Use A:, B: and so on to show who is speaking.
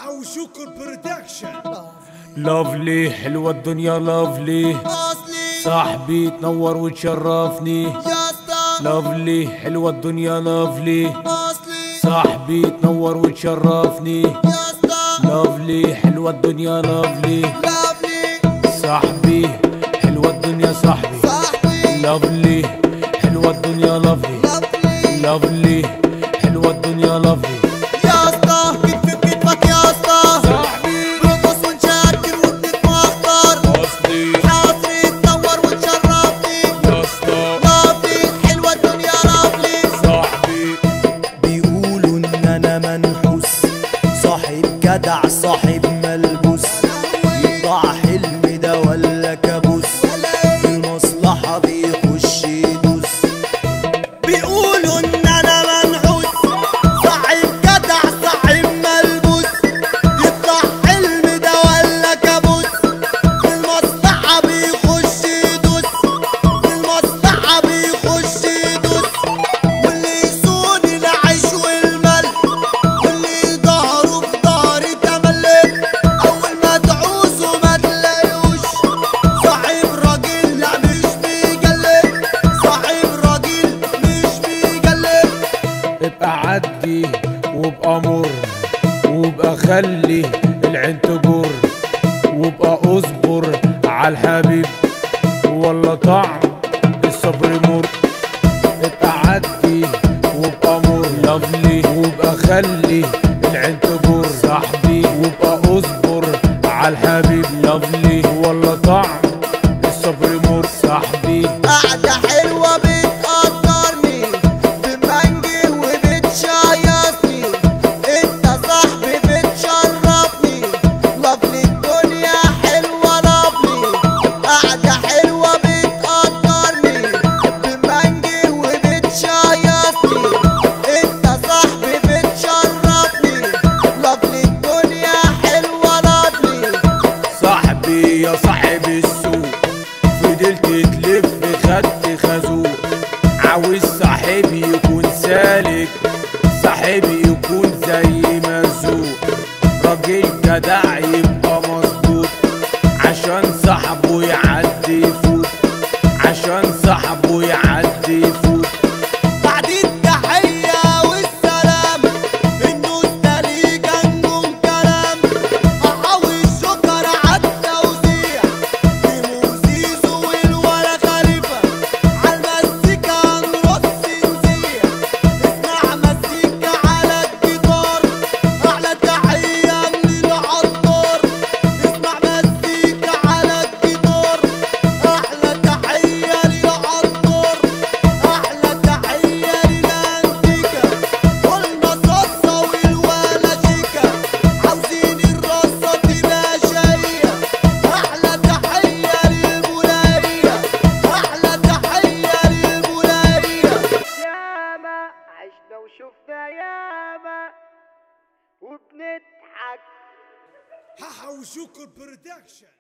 A: وشكر برودكشن.
B: لافلي حلوة الدنيا لافلي، صاحبي تنور وتشرفني. لافلي حلوة الدنيا لافلي، صاحبي تنور وتشرفني. لافلي حلوة الدنيا لافلي، صاحبي حلوة الدنيا صاحبي. لافلي حلوة الدنيا لافلي، لافلي حلوة الدنيا لافلي.
C: يا اسطى كتفي بكتفك يا اسطى، صاحبي برقص ونشكر وبنتمخطر. حاضري تنور وتشرفني يا اسطى. لافلي حلوة الدنيا لافلي صاحبي.
D: بيقولوا ان انا منحوس، صاحب جدع صاحب ملبوس. يطلع حلم ده ولا كابوس، في المصلحة بيخش يدوس. بيقولوا ان انا منحوس، صاحب جدع صاحب ملبوس. يطلع حلم ده ولا كابوس، في المصلحة بيخش يدوس. في المصلحة بيخش يدوس. واللي يسوني العيش والملح، واللي ظهره في ظهري تملك. اول ما تعوزه ما تلاقيوش، صاحب راجل لا مش بيجلد. صاحب راجل مش بيجلد.
B: ابقى عدي وابقى مر، وابقى خلي العين تجر، وابقى اصبر عالحبيب والله طعم الصبر مر. ابقى عدي وابقى مر لافلي، وابقى خلي العين تجر صاحبي، وابقى اصبر عالحبيب. لافلي والله طعم الصبر مر صاحبي.
C: قعدة حلوة بتقدرني، بمنجي وبتشيصني. انت صاحبي بتشرفني، لافلي الدنيا حلوة لافلي. قعدة حلوة بتقدرني، بمنجي وبتشيصني. انت صاحبي بتشرفني، لافلي الدنيا حلوة لافلي.
B: صاحبي يا صاحب السوق، فضلت تلف خدت خازوق. عاوز صاحبي يكون سالك، صاحبي يكون زي مزوق. راجل جدع يبقى مظبوط، عشان صاحبه يعدي يفوت، عشان صاحبه يعدي يفوت.
C: بعد التحية والسلام، النوس ده ليه جنون كلام. أحاول الشكر عالتوزيع، لموزيزو والولا خليفة. عالمزيكا هنرص نزيع، اسمع مزيكا على الجيتار. أحلى تحية من العطار، اسمع مزيكا على الجيتار. أحلى تحية للعطار، أحلى تحية للأنتيكا. قلنا صاصة والولا شيكا، عاوزين الرصة تبقى شقية. أحلى تحية للبولارية، أحلى تحية للبولارية.
D: ياما عشنا وشفنا ياما وبنضحك.
A: حاحة وشكر برودكشن.